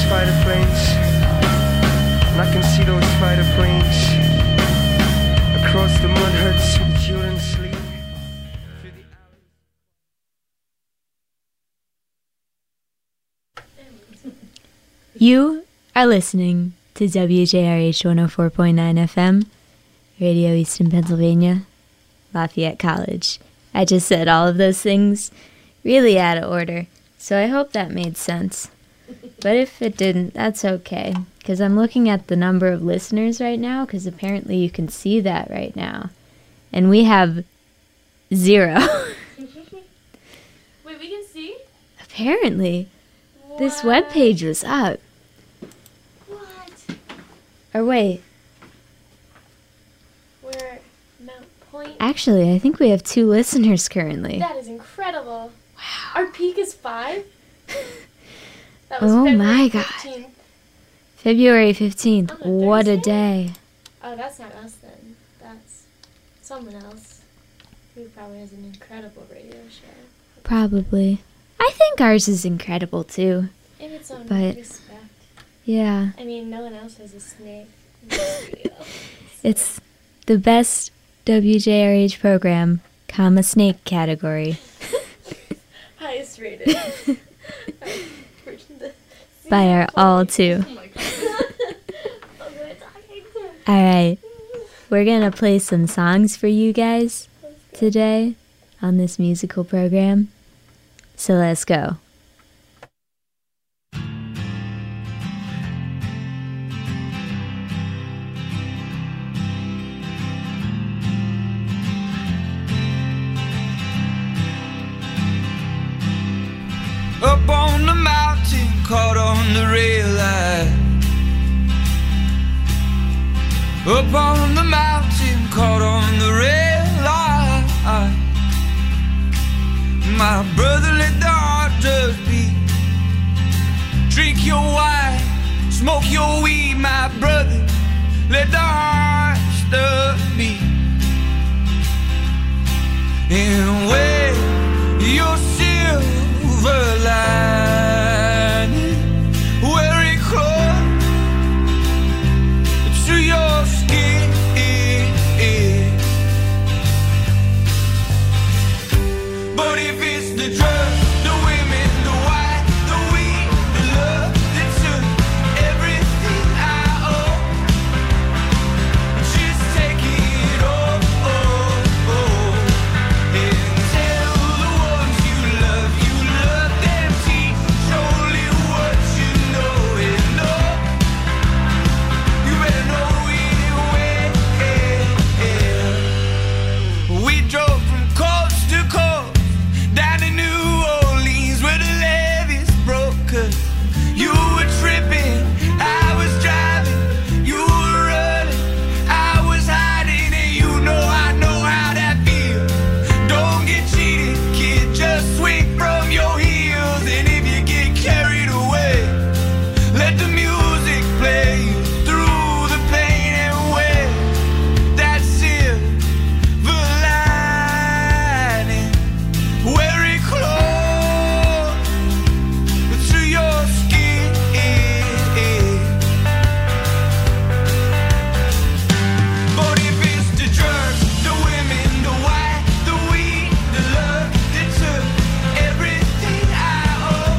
spider planes, and I can see those spider planes across the mud huts with children sleep. You are listening to WJRH 104.9 FM, Radio Easton, Pennsylvania, Lafayette College. I just said all of those things really out of order, so I hope that made sense. But if it didn't, that's okay, because I'm looking at the number of listeners right now, because apparently you can see that right now. And we have 0. Wait, we can see? Apparently. What? This webpage was up. What? Or wait. We're Mount Point. Actually, I think we have 2 listeners currently. That is incredible. Wow. Our peak is 5. That was Oh February my God. 15th. February 15th. On a What a Thursday? day. Oh, that's not us then. That's someone else who probably has an incredible radio show. Probably. I think ours is incredible too. In its own But- respect. Yeah. I mean, no one else has a snake in the studio. It's the best WJRH program, comma snake category. Highest rated. By our all too. Oh my god. I'm gonna die. Alright. We're gonna play some songs for you guys today on this musical program. So let's go. Up on the mountain, caught on the rail line. Up on the mountain, caught on the rail line. My brother, let the heart just beat. Drink your wine, smoke your weed, my brother. Let the heart stuff beat. And wear your silver lining, wear it close to your skin. But if it's the drugs, the women, the wine, the weed, the love that took everything I owe, just take it all, and tell the ones you love them, teach only what you know, and know, you better know it. We drove from coast to coast, down to New Orleans where the levees broke. 'Cause you were tripping, I was driving, you were running, I was hiding, and you know I know how that feels. Don't get cheated, kid, just swing from your heels. And if you get carried away, let the music play you through the pain and wear that silver lining. Wear it close to your skin. But if it's the drugs, the women, the wine, the weed, the love that took everything I owe,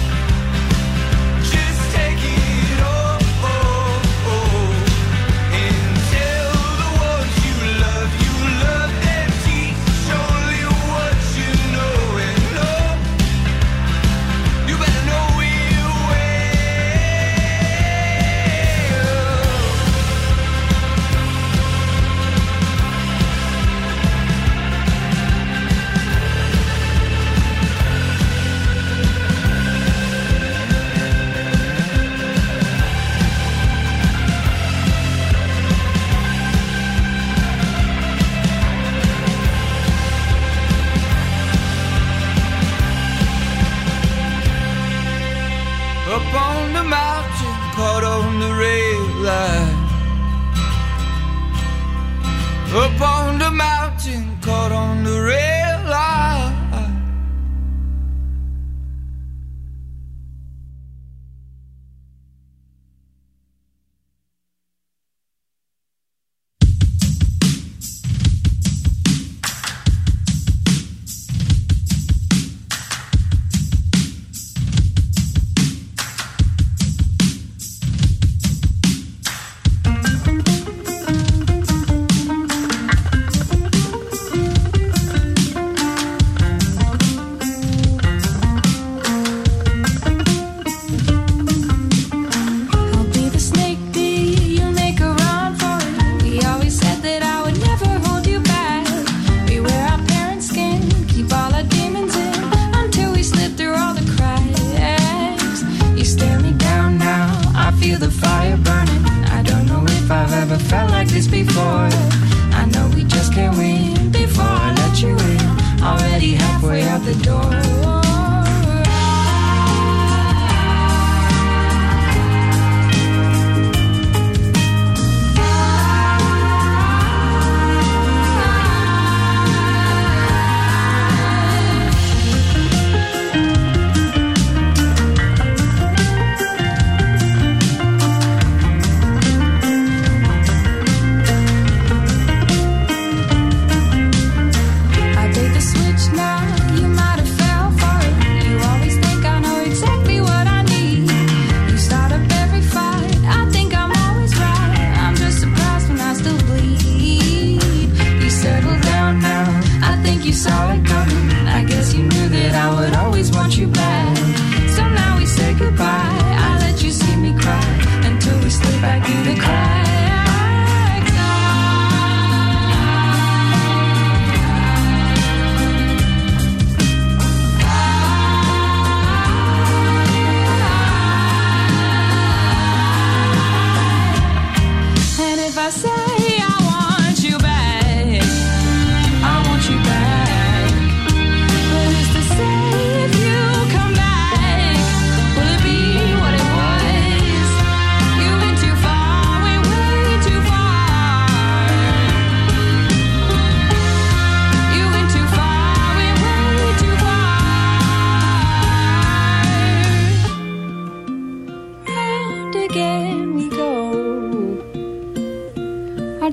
just take it all, and tell the ones you love them, teach only what you know, and know, you better know it well. Up on the mountain, caught on the rail line. Up on the mountain, caught on the rail line.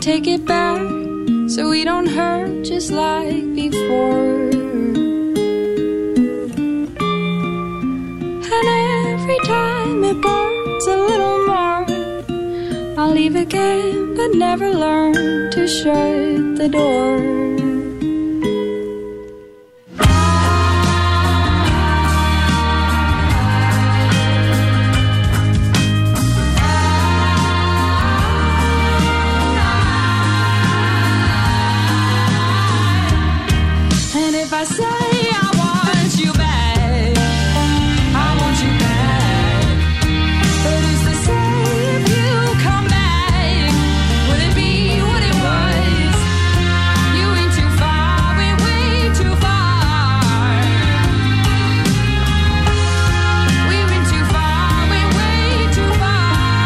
take it back so we don't hurt just like before. And every time it burns a little more, I'll leave again but never learn to shut the door. I say I want you back, I want you back. But who's to say if you come back, would it be what it was? You went too far, went way too far. We went too far, went way too far.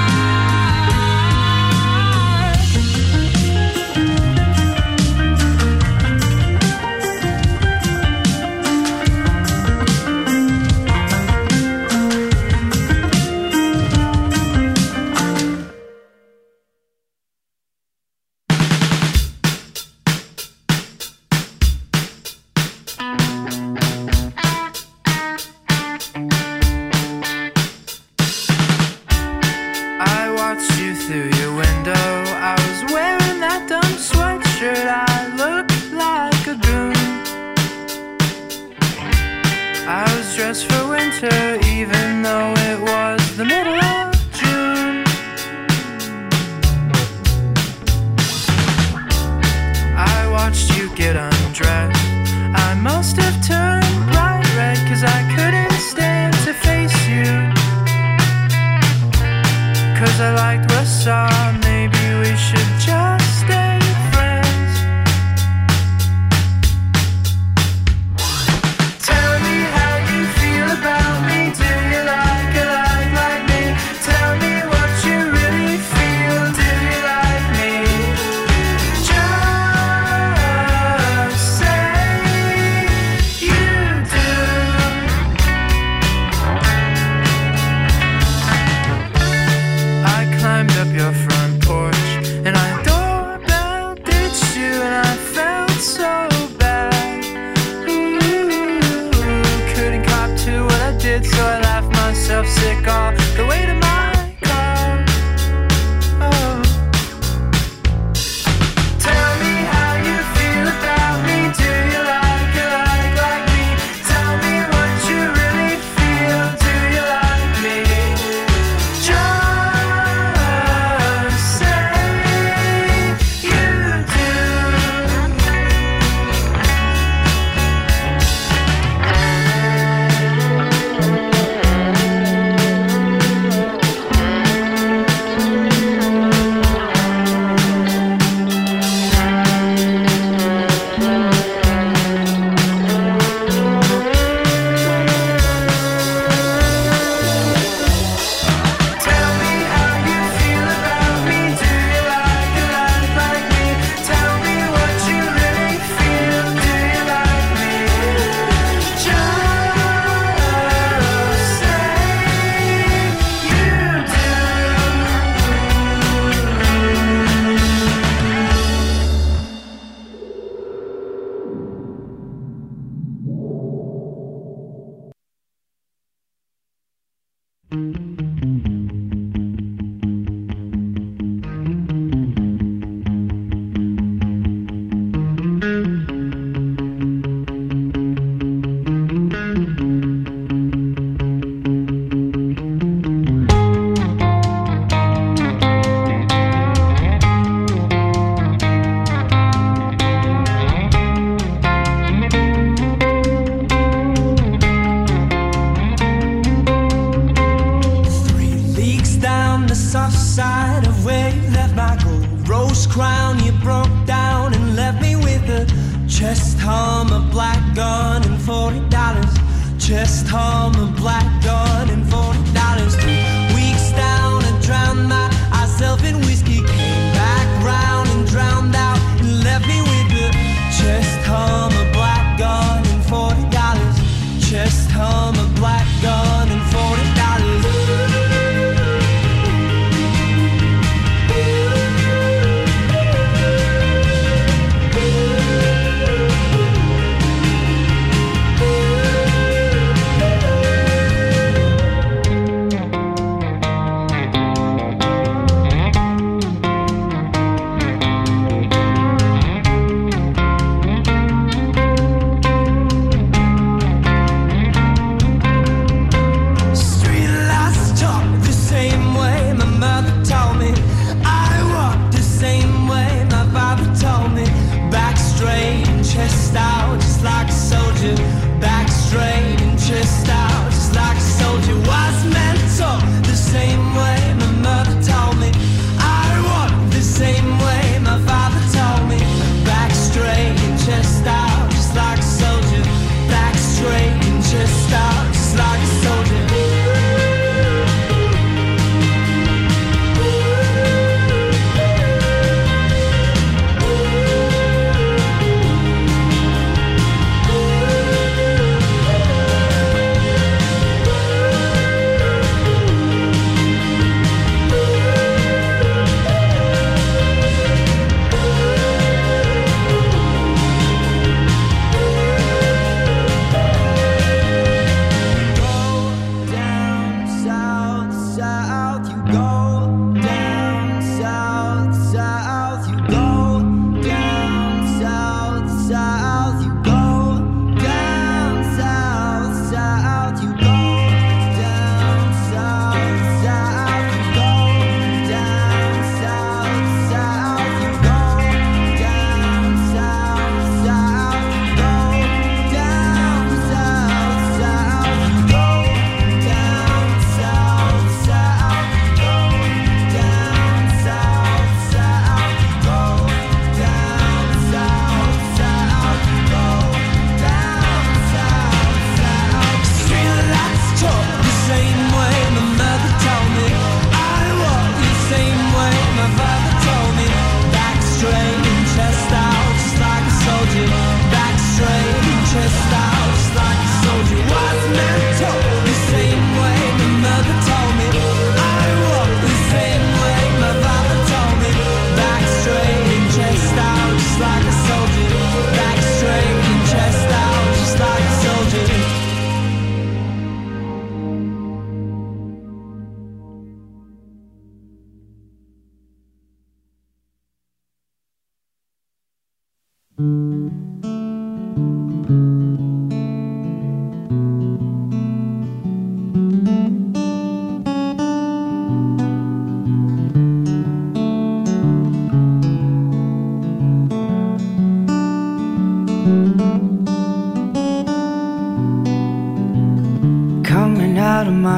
Chest home, a black gun, and $40. 3 weeks down, I drowned myself in whiskey. Came back round and drowned out and left me with the chest home, a black gun, and $40. Chest home, a black gun, and $40.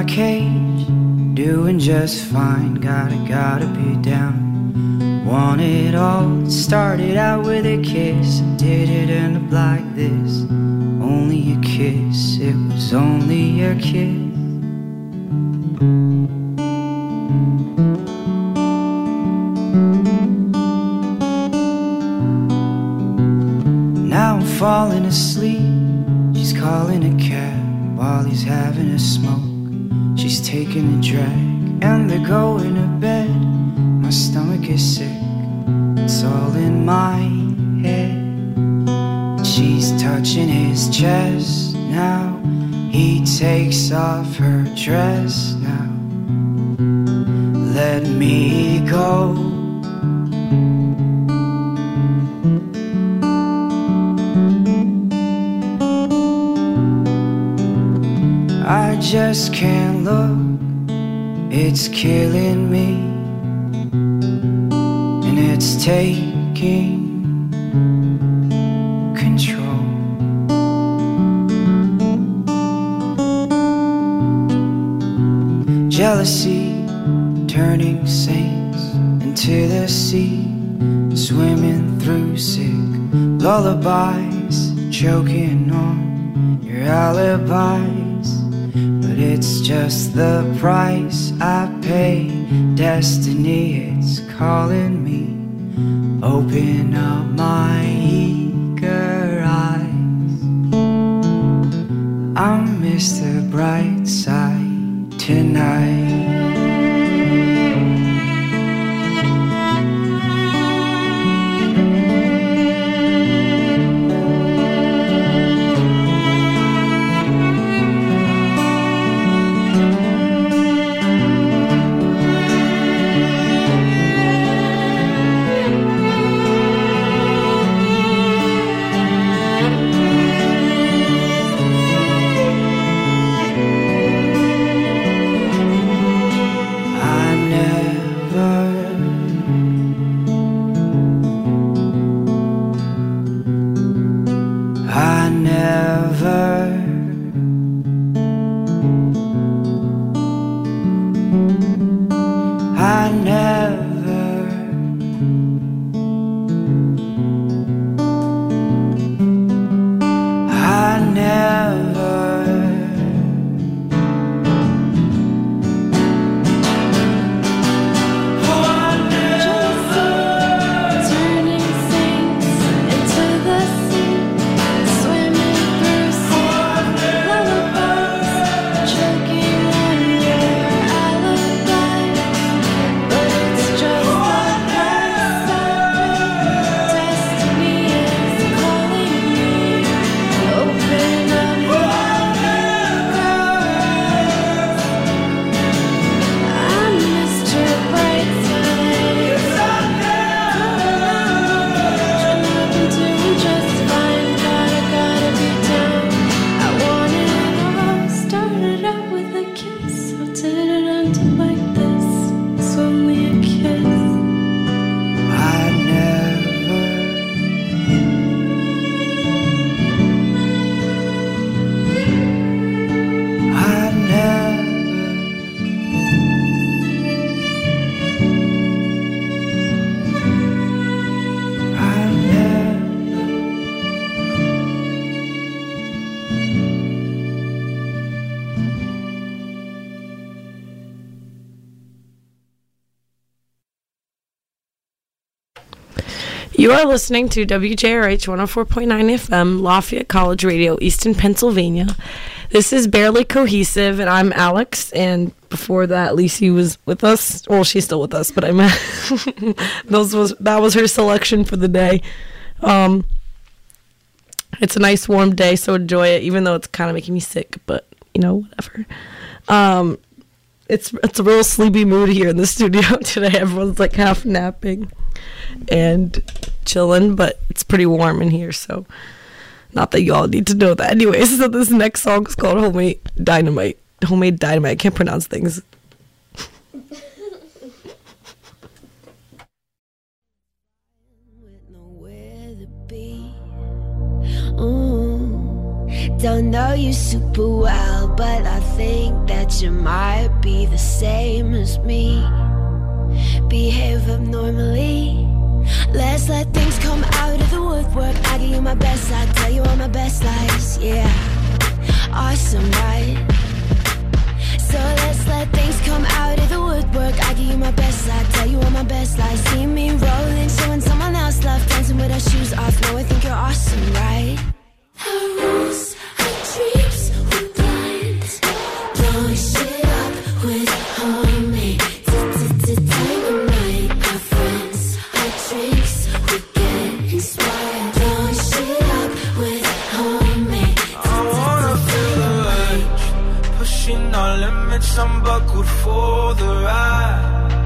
cage, doing just fine. Gotta be down. Want it all. Started out with a kiss, did it end up like this? Only a kiss, it was only a kiss. Now I'm falling asleep. She's calling a cab while he's having a smoke. She's taking a drag and they're going to bed. My stomach is sick, it's all in my head. She's touching his chest now. He takes off her dress now. Let me go. I just can't look, it's killing me. And it's taking control. Jealousy turning saints into the sea, swimming through sick lullabies, choking on your alibis. But it's just the price I pay. Destiny, it's calling me. Open up my eager eyes. I'm Mr. Brightside tonight. You are listening to WJRH 104.9 FM, Lafayette College Radio, Easton, Pennsylvania. This is Barely Cohesive, and I'm Alex, and before that, Lacey was with us. Well, she's still with us, but I meant that was her selection for the day. It's a nice warm day, so enjoy it, even though it's kind of making me sick, but, you know, whatever. It's a real sleepy mood here in the studio today. Everyone's like half napping and chilling, but it's pretty warm in here, so not that you all need to know that. Anyways, so this next song is called Homemade Dynamite. I can't pronounce things. Don't know you super well, but I think that you might be the same as me. Behave abnormally. Let's let things come out of the woodwork. I give you my best, I tell you all my best lies. Yeah, awesome, right? So let's let things come out of the woodwork. I give you my best, I tell you all my best lies. See me rolling, showing someone else love, dancing with our shoes off. No, I think you're awesome, right? Our rules, our dreams, we're blind. Blowing shit up with homemade dynamite. Our friends, our drinks, we get inspired. Blowing shit up with homemade. I wanna feel the edge, pushing our limits, I'm buckled for the ride.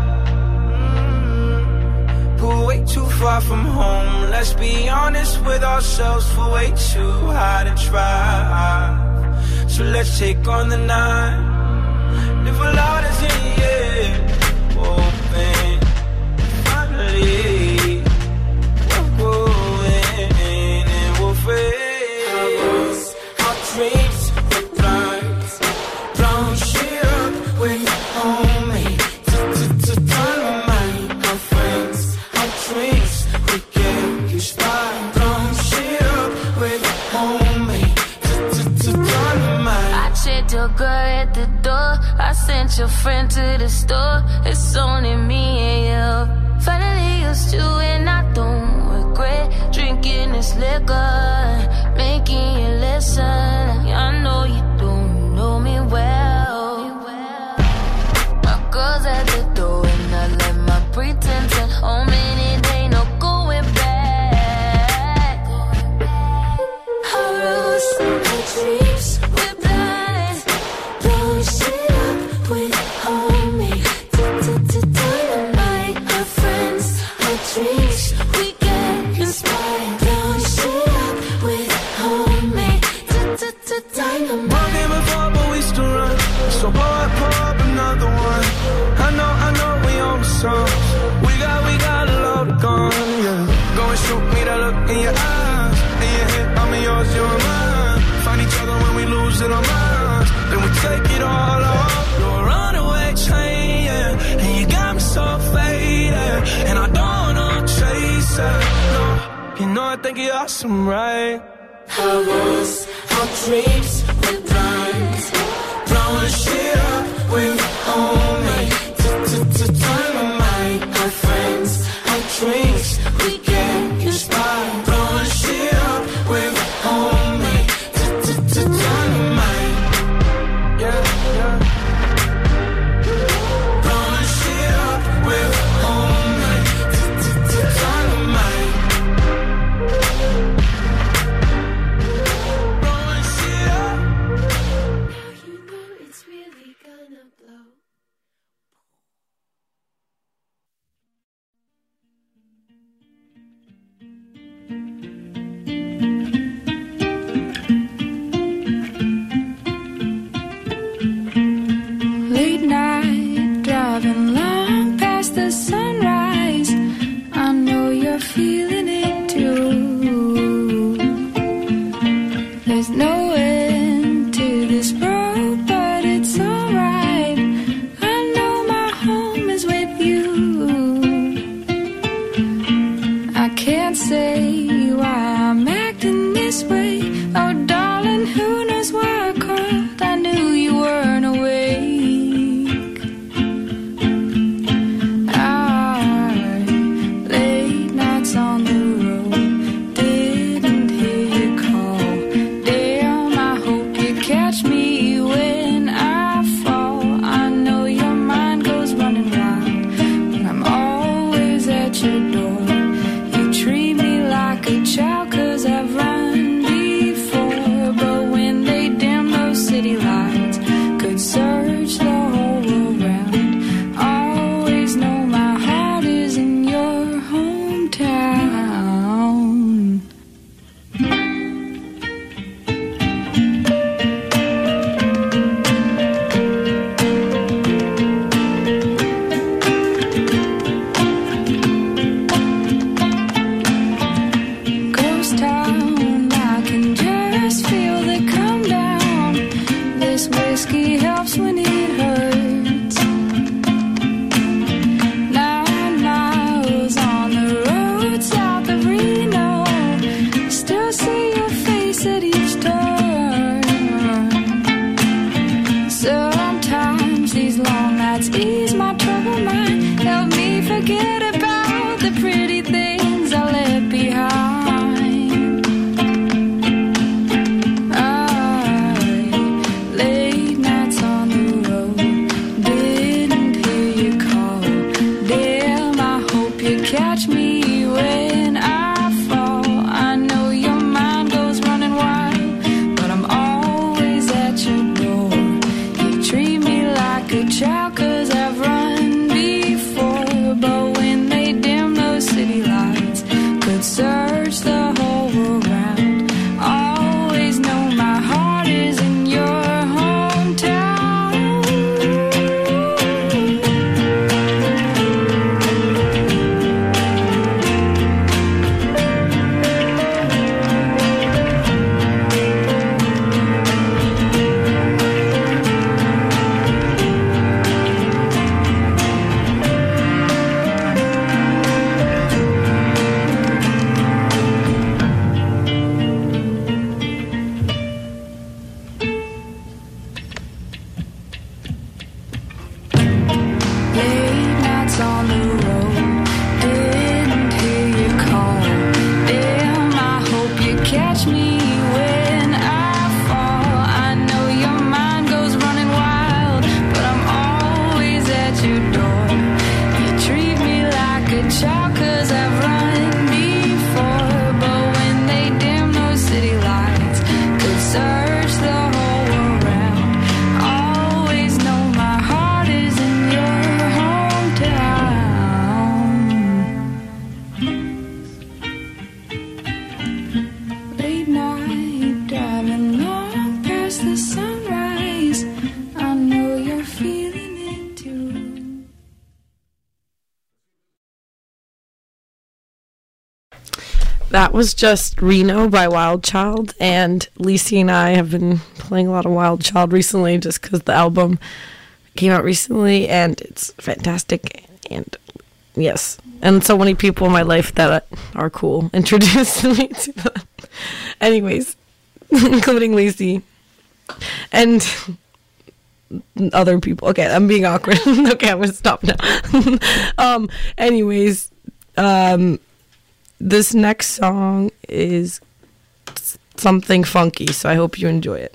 But way too far from home, let's be honest with ourselves, for way too high to drive. So let's take on the night, live a lot as in the air, open, finally, we're going and we'll fade. Our rules, our dreams, we're blind, blowing shit up with homemade dynamite. Our friends, our drinks, we get inspired. Blowing shit up with homemade dynamite. I checked your girl at the door. I sent your friend to the store. It's only me and you. Finally used you and I don't regret drinking this liquor, making you listen. I know you don't know me well. My girl's at the door and I left my pretense at home, and it ain't no going back. Our rules, our dreams, we're blind. Blowing shit up with homemade dynamite. Our friends, our drinks, we get inspired. Blowing shit up with homemade dynamite. Monday before, but we still run. So pour up another one. I know we on the song. We got a load of gun, yeah. Go and shoot me that look in your eyes. In your head, I'm in yours, you're mine. Find each other when we lose it our minds. Then we take it all off. You're a runaway train, yeah. And you got me so faded. And I don't wanna chase it, no. You know I think you're awesome, right? Our rules, our dreams, we're blind. Blowing shit up with homemade dynamite. Our friends, our drinks, we get inspired. Blowing shit up with homemade dynamite. Yeah, yeah. Blowing shit up with homemade dynamite. Blowing shit up. You know it's really gonna long nights ease my troubled mind. Help me forget about the pretty things I left behind. Late nights on the road, didn't hear you call. Damn, I hope you catch me when I fall. I know your mind goes running wild, but I'm always at your door. You treat me like a child, 'cause I've run before. But when they dim those city lights, could search the whole world round. Always know my heart is in your hometown. Late nights on the road, didn't hear you call. Damn, I hope you catch me when I fall. I know your mind goes running wild, but I'm always at your door. You treat me like a child, 'cause I've run before. But when they dim those city lights, could search the whole world round. Always know my heart is in your hometown. Late night driving long past the sunrise. I know you're feeling it too. That was just Reno by Wild Child, and Lacey and I have been playing a lot of Wild Child recently just because the album came out recently, and it's fantastic, and yes, and so many people in my life that are cool introduced me to them. Anyways, including Lacey, and other people. Okay, I'm being awkward. Okay, I'm gonna stop now. Anyways, this next song is something funky, so I hope you enjoy it.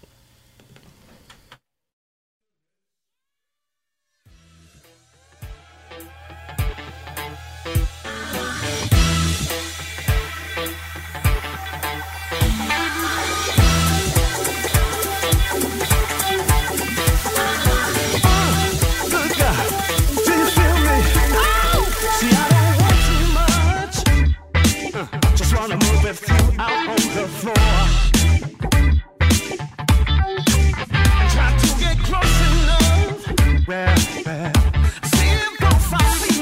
Good God, do you feel me? See, I don't want too much. Just wanna move it through out on the floor. And try to get close enough. Well, see if don't find me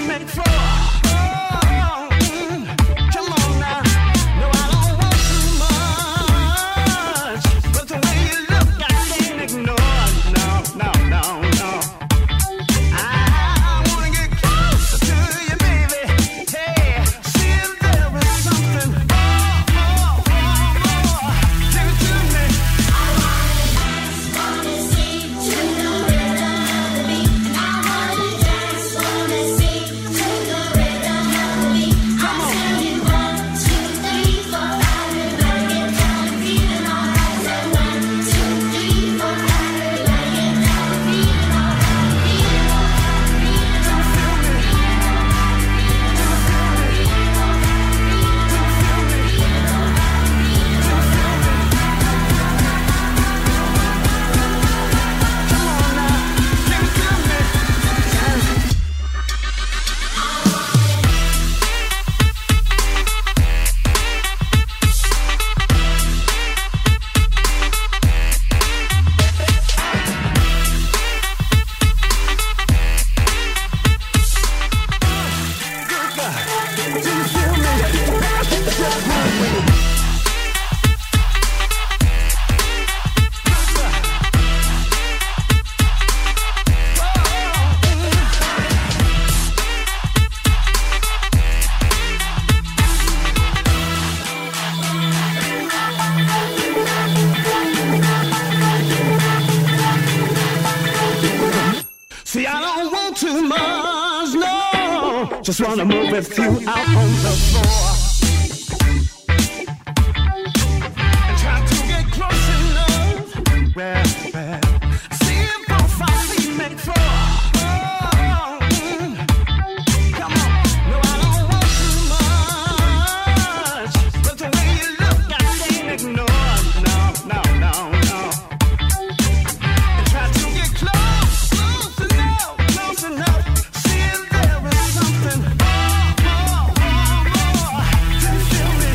don't want too much, no. Just wanna move with you out on the floor. And try to get close enough. Well, see if both our feet make four. Come on. No, I don't want too much. But the way you look, I can't ignore. No. And try to get close enough. See if there is something more. Do you feel me?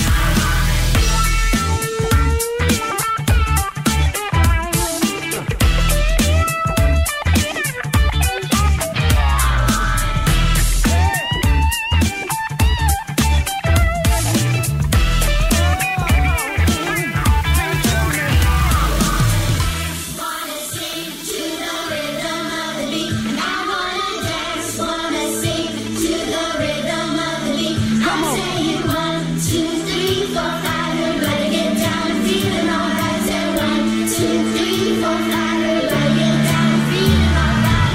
Wanna sing to the rhythm of the beat, and I wanna dance. Wanna sing to the rhythm of the beat. I'm saying 1, 2, 3, 4, 5. Everybody get down and feeling alright. Say 1, 2, 3, 4, 5. Everybody get down and feeling alright.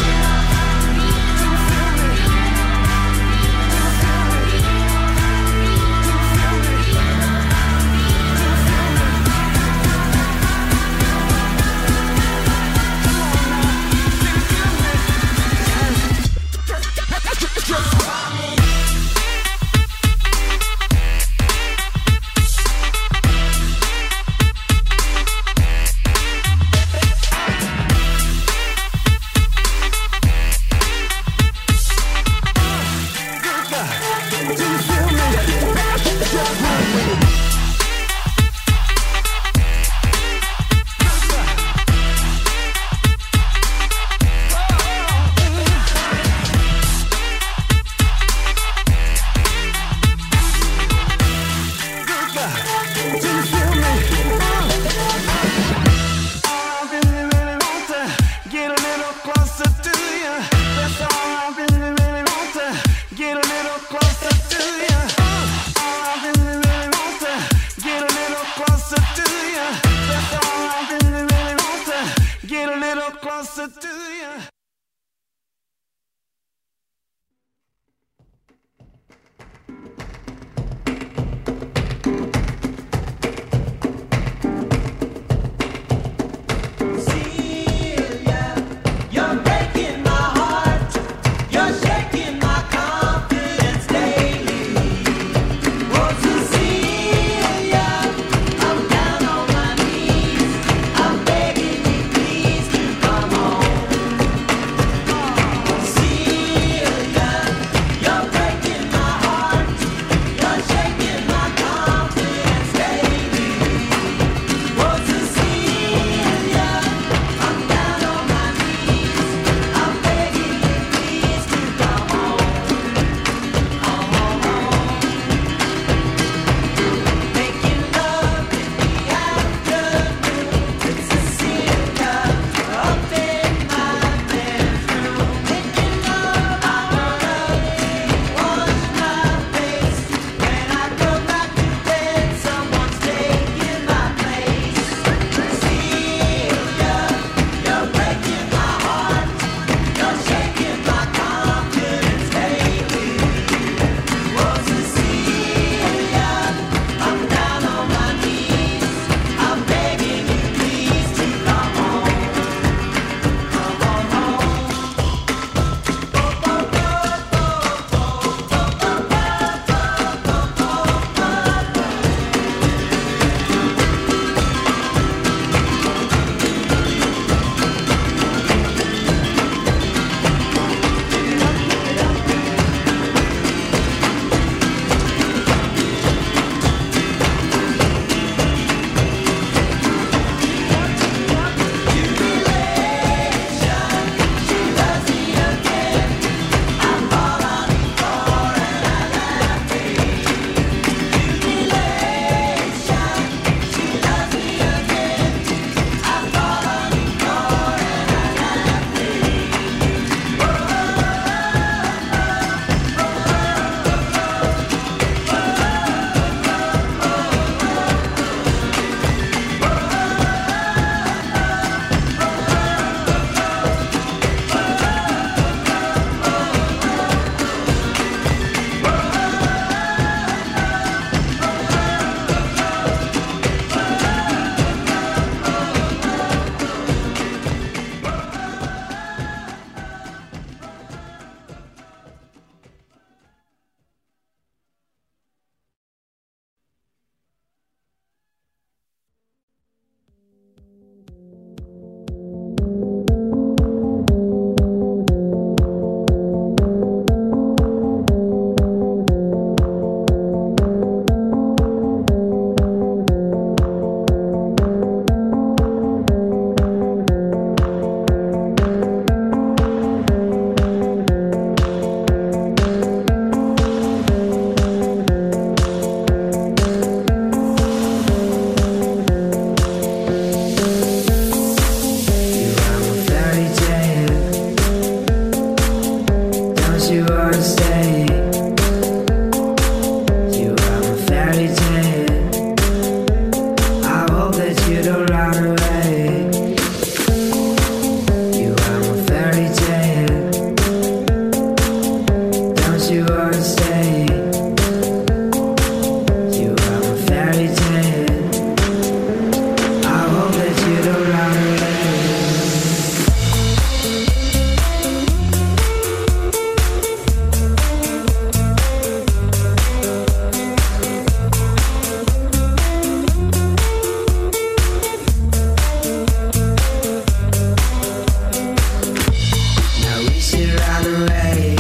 Get a little closer to you. That's all I really want to. Get a little closer to you. All I really want to. Get a little closer to you. That's all I really want to. Get a little closer to you. You're breaking my heart. You're run away?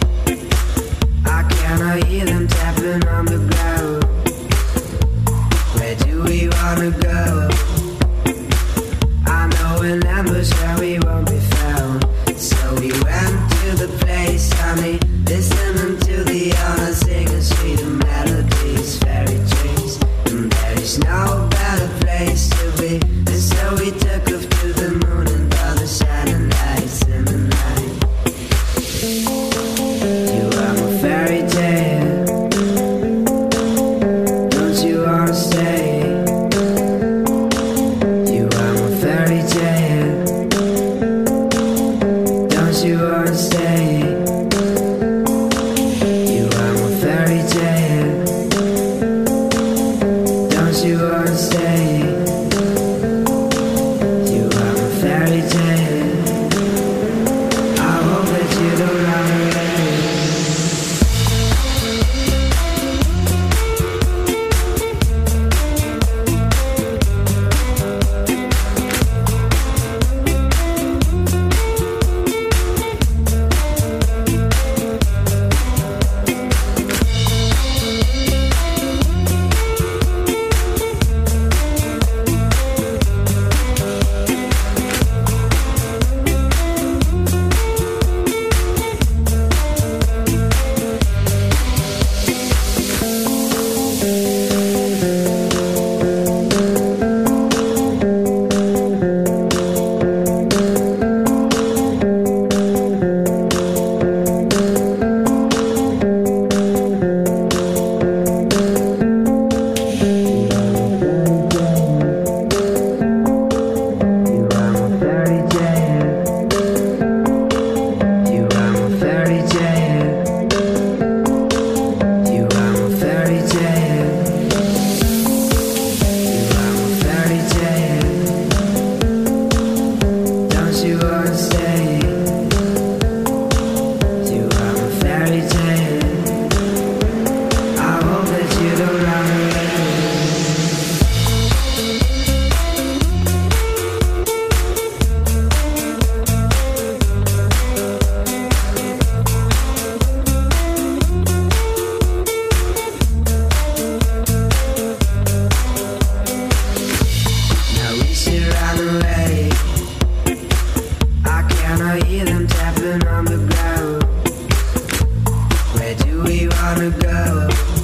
I cannot hear them tapping on the ground. Where do we wanna go? I know an ambush where we won't be found. So we went to the place, honey, listening to the honor singing sweet melodies, fairy dreams. And there is no better place to be. And so we took off to the moon and all the shining lights in the night. You are my fairy tale. Don't you wanna stay? You are my fairy tale. Don't you wanna stay? You are my fairy tale. Don't you wanna stay? You are my fairy tale. I hope that you don't run away. You are my fairy tale. You are my fairy tale. You are my fairy tale. You are my fairy tale. Don't you wanna stay? You are my fairy tale. I hope that you don't run away. Now we should run away. I cannot hear them tapping on the ground. Where do we wanna go?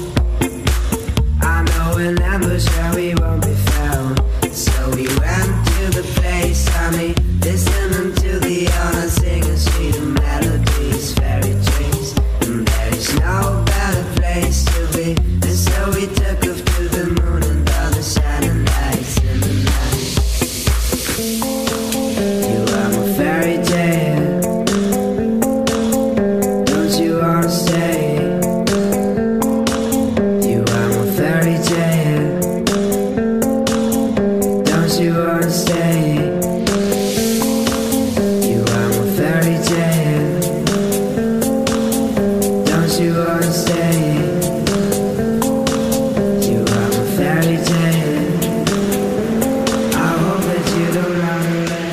I know an ambush where we won't be found. So we went to the place, honey, listening to the honor singing sweet melodies, fairy dreams. And there is no better place to be. And so we took off to the moon and all the shining lights in the night. You are my fairy tale. Don't you wanna stay? You are my fairy tale. Don't you wanna stay? You are my fairy tale. Don't you wanna stay? You are my fairy tale. I hope that you don't run away.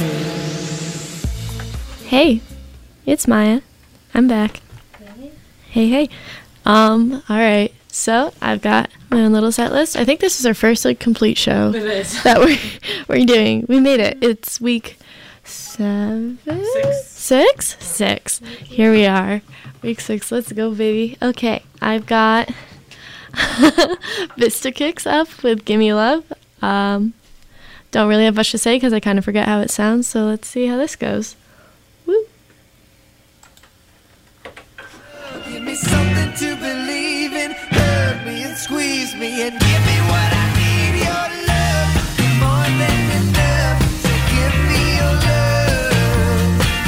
Hey, it's Maya. I'm back. Hey, hey. All right. So I've got my own little set list. I think this is our first complete show It is. that we're doing. We made it. It's week 7? Six. Here we are. Week 6. Let's go, baby. Okay. I've got Vista Kicks up with Gimme Love. Don't really have much to say because I kind of forget how it sounds. So let's see how this goes. Woo. Give me something to believe in. Hug me and squeeze me and give me what I need. Your love, more than enough. So give me your love.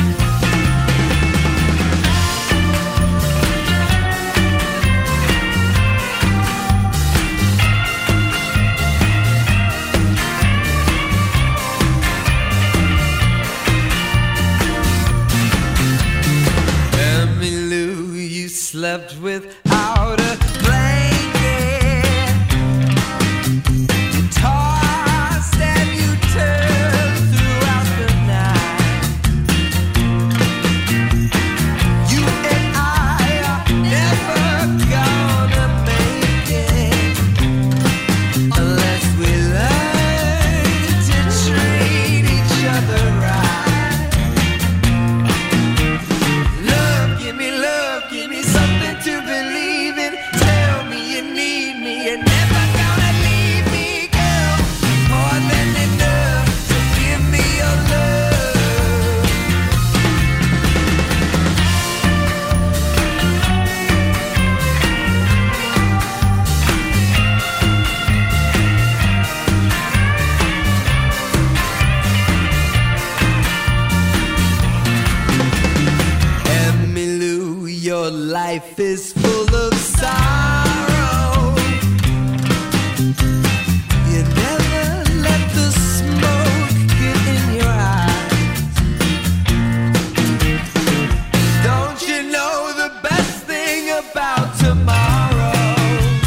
Emmylou, you slept without a blanket. You tossed and you turned throughout the night. Your life is full of sorrow. You never let the smoke get in your eyes. Don't you know the best thing about tomorrow?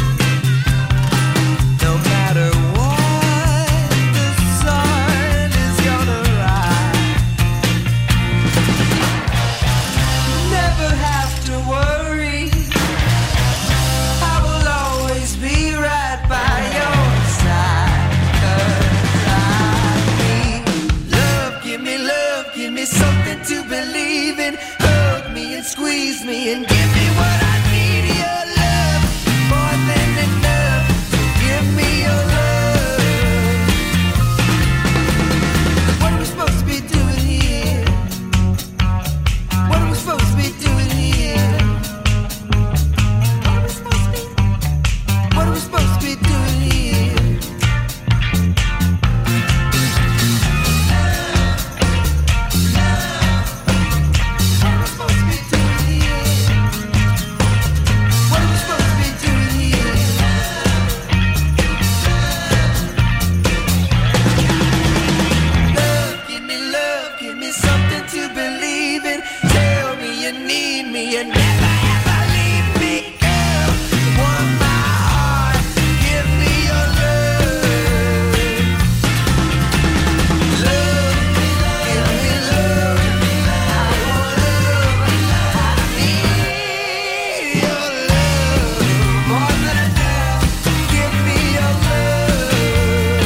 No matter what, the sun is gonna rise. Never have to worry, I will always be right by your side. 'Cause I need love, give me something to believe in. Hug me and squeeze me and give me what I need. Your love, more than enough. Give me your love. What are we supposed to be doing here? What are we supposed to be doing here? What are we supposed to be? What are we supposed to be doing here? What are we supposed to be doing here? Love, give me something to believe in. Tell me you need me and never ever leave me, girl. Want my heart, give me your love. Love, give me love. I want love, I need your love. More than enough, give me your love.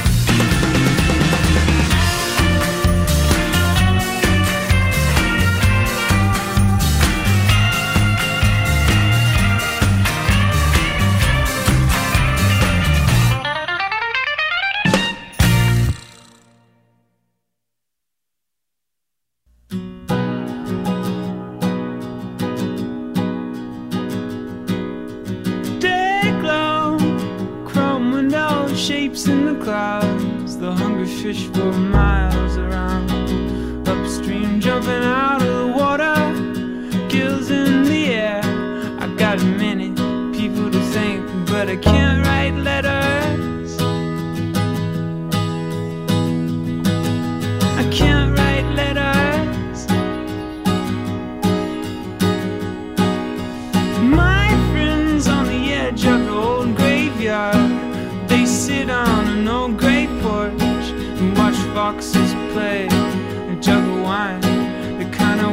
Day glow, chrome windows, shapes in the clouds. The hungry fish for miles around. Upstream, jumping out of the water, gills in the air. I got many people to thank, but I can't write letters. I can't write letters. My friends on the edge of the old graveyard, they sit on an old gray porch and watch foxes play and juggle wine. The kind of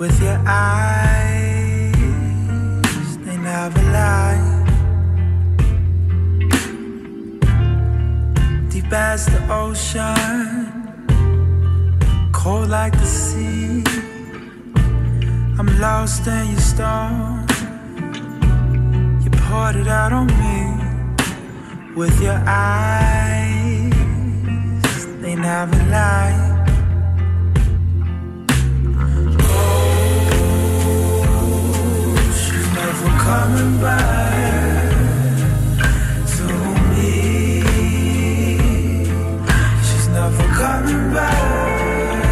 with your eyes, they never lie. Deep as the ocean, cold like the sea, I'm lost in your storm. You poured it out on me with your eyes, they never lie. Coming back to me, she's never coming back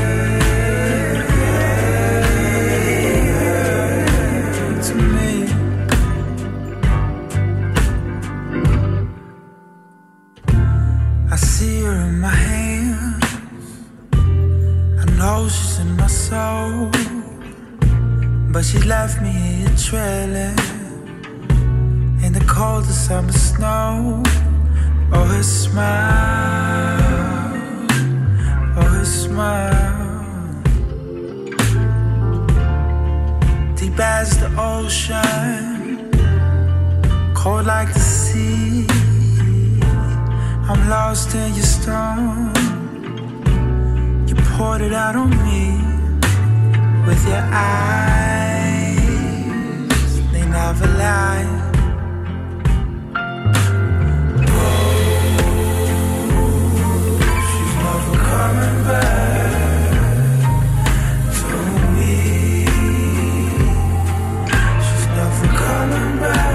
to me. I see her in my hands, I know she's in my soul, but she left me here trailing in the coldest summer snow. Oh, her smile, oh, her smile. Deep as the ocean, cold like the sea, I'm lost in your storm. You poured it out on me with your eyes, they never lie. She's never coming back to me. She's never coming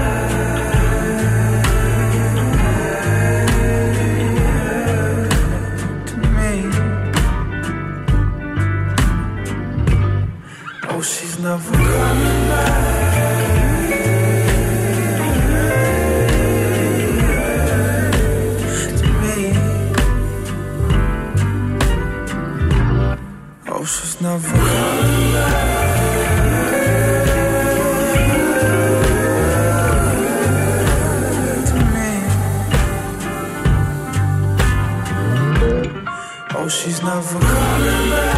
back to me. Oh, she's never coming back to me. Oh, she's never coming back to me. Oh, she's never coming back.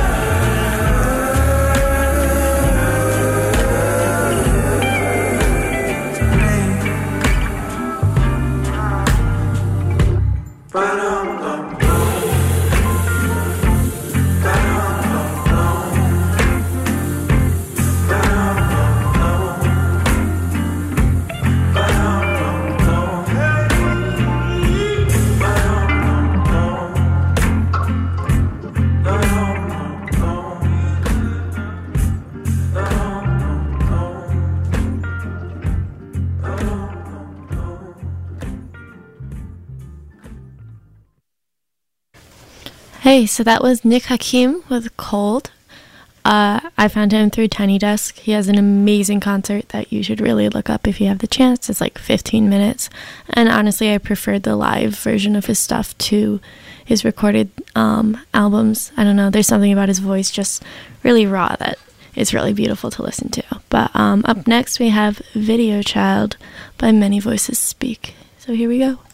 Hey, so that was Nick Hakim with Cold. I found him through Tiny Desk. He has an amazing concert that you should really look up if you have the chance. It's like 15 minutes. And honestly, I preferred the live version of his stuff to his recorded albums. I don't know, there's something about his voice just really raw that is really beautiful to listen to. But up next we have Video Child by Many Voices Speak. So here we go.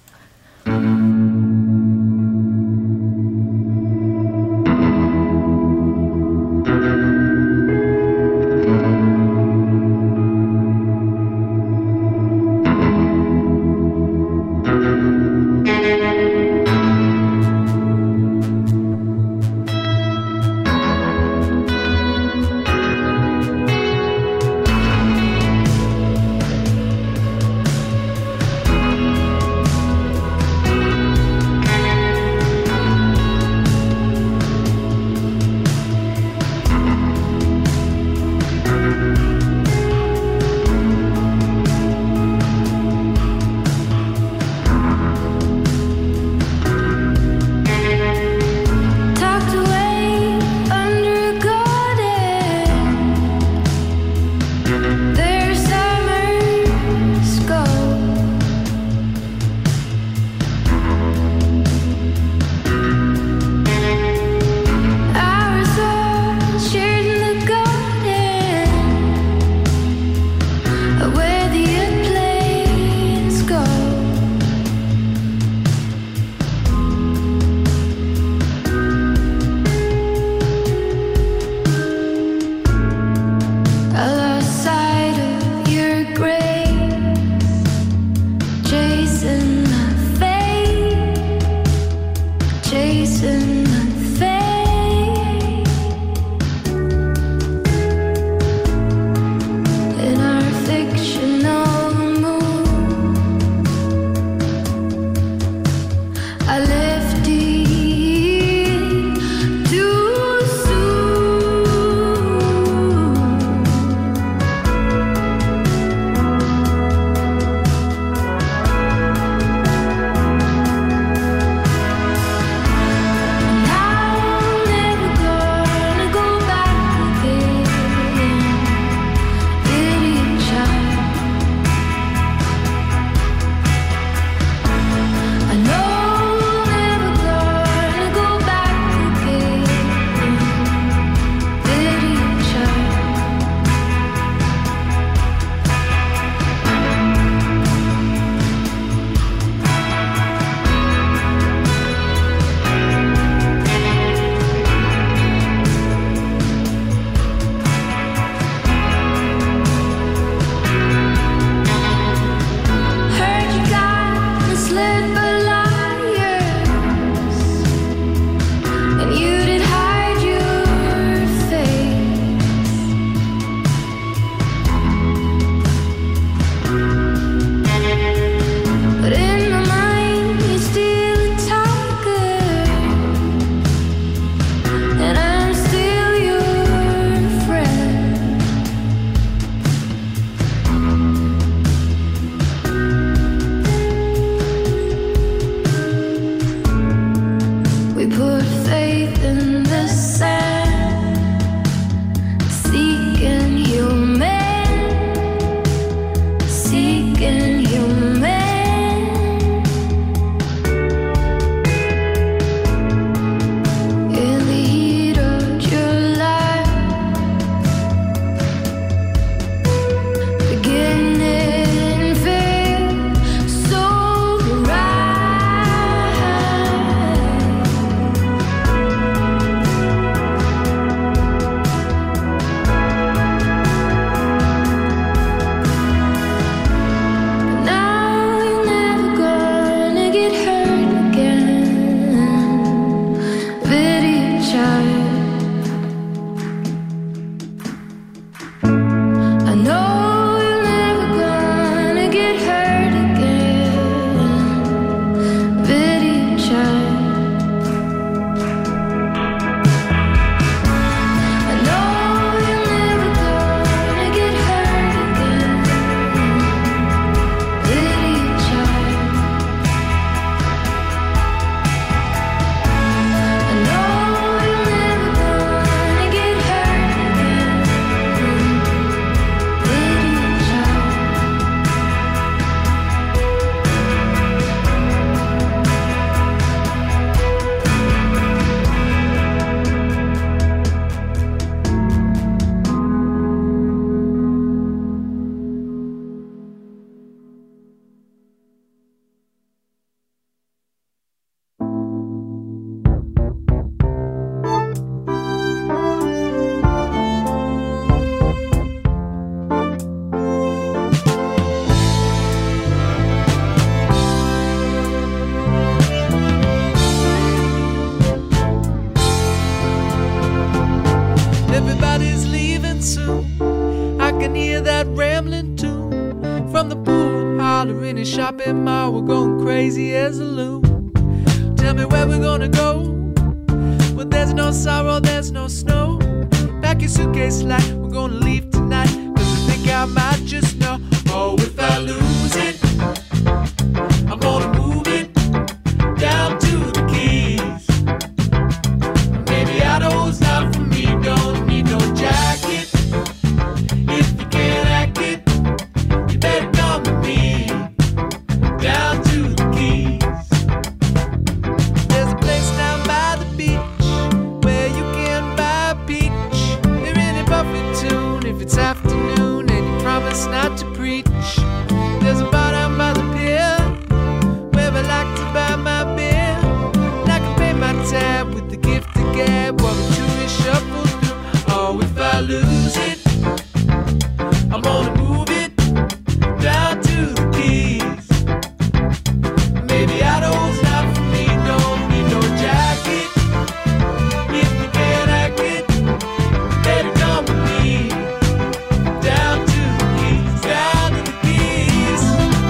Everybody's leaving soon. I can hear that rambling tune from the pool holler in a shopping mall. We're going crazy as a loon. Tell me where we're gonna go. Well, there's no sorrow, there's no snow. Pack your suitcase light, we're gonna leave tonight. Cause I think I might just know. Oh, if I lose it, I'm gonna move it down to the Keys. Maybe Idaho's not for me, don't need no jacket. If you can't hack it, you better come with me down to the Keys. There's a place down by the beach where you can buy a peach. They're in a Buffett tune if it's afternoon and you promise not to preach. There's a bar down by the pier where I like to buy my beer. And I can pay my tab with the gift of gab while the tourists shuffle through. Oh, if I lose it, I'm gonna move it down to the Keys. Maybe Idaho's not for me, don't need no jacket. If you can't hack it, better come with me down to the Keys, down to the Keys.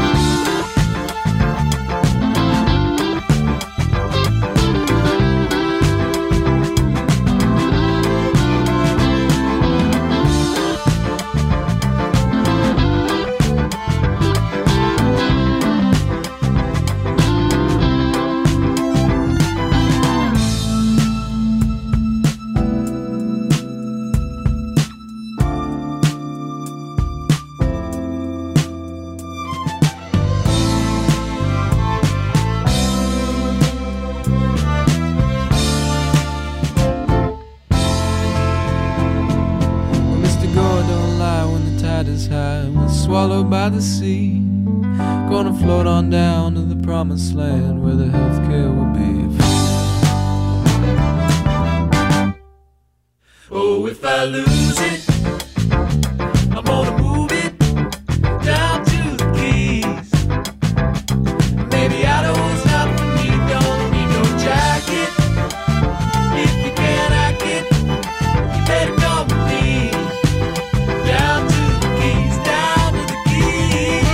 Well, Mr. Gore don't lie when the tide is high. We're swallowed by the sea. Gonna float on down to the promised land where the healthcare will be free. Oh, if I lose it, I'm gonna move it down to the Keys. Maybe Idaho's not for me, don't need no jacket. If you can't hack it, you better come with me down to the Keys, down to the Keys.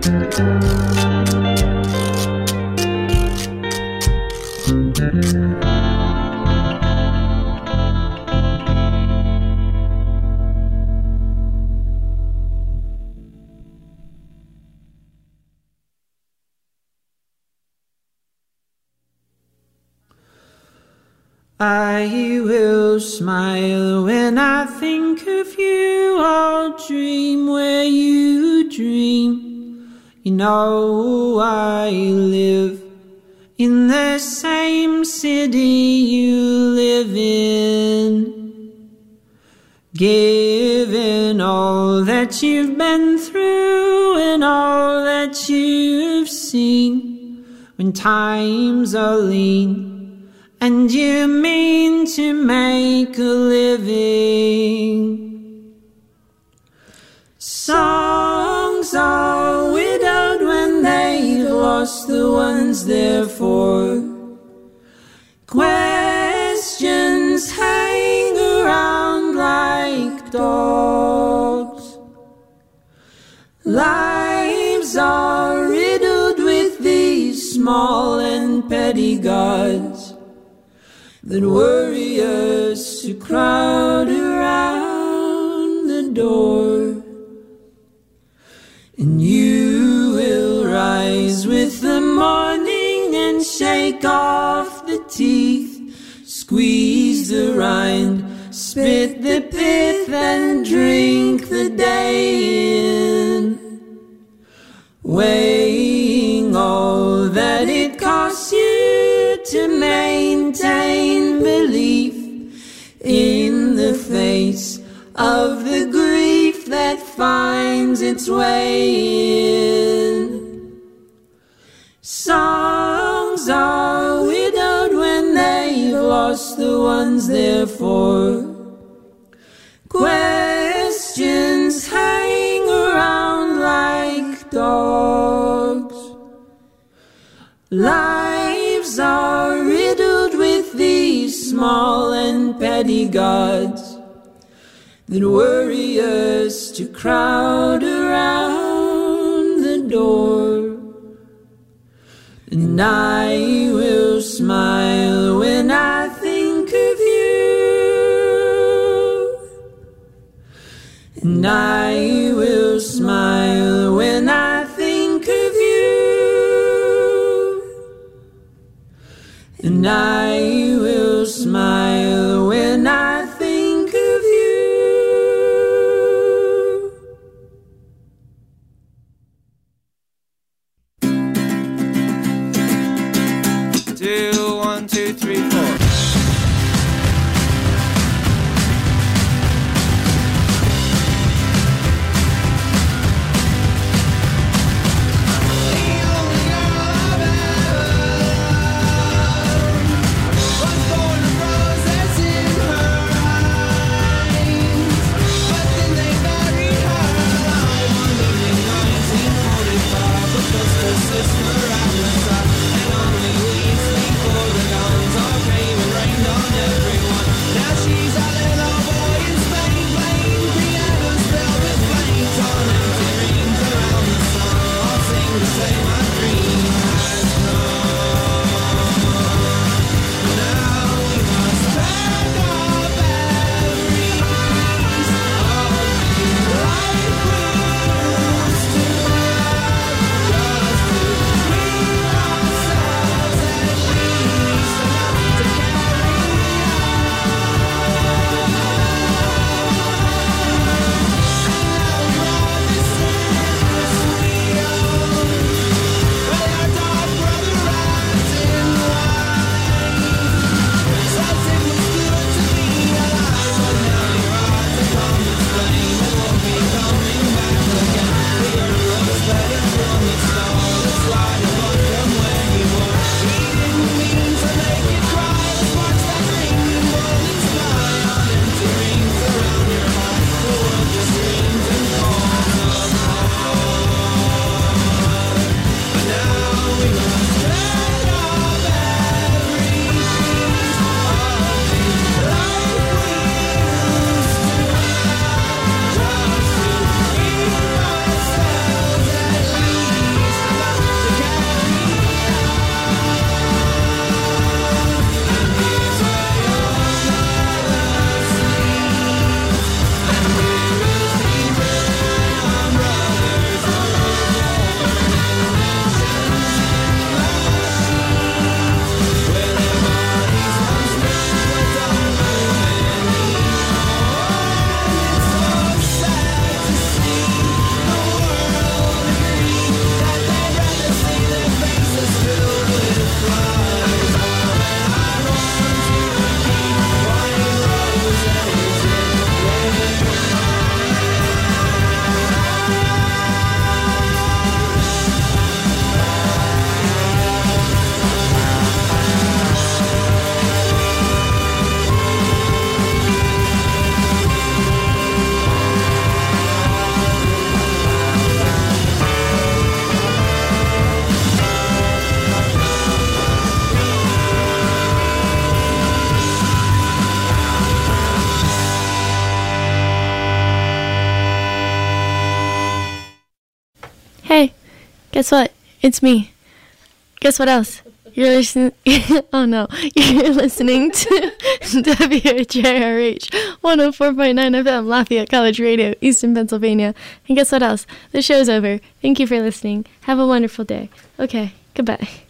I will smile when I think of you. I'll dream where you dream. You know I live in the same city you live in. Given all that you've been through and all that you've seen, when times are lean and you mean to make a living. Songs are widowed when they've lost the ones they're for. Questions hang around like dogs. Lives are riddled with these small and petty gods that worry us to crowd around the door. And you will rise with the morning and shake off the teeth, squeeze the rind, spit the pith and drink the day in, weighing all that it costs you to maintain belief in the face of the grief that finds its way in. Songs are widowed when they've lost the ones they're for. Questions hang around like dogs. Lives are riddled with these small and petty gods that worry us to crowd around the door. And I will smile when I think of you. And I will smile when I think of you. And I will smile when I think of you. 2, 1, 2, 3, 4. Hey, guess what? It's me. Guess what else? You're listening. Oh no, you're listening to WJRH 104.9 FM, Lafayette College Radio, Easton, Pennsylvania. And guess what else? The show's over. Thank you for listening. Have a wonderful day. Okay, goodbye.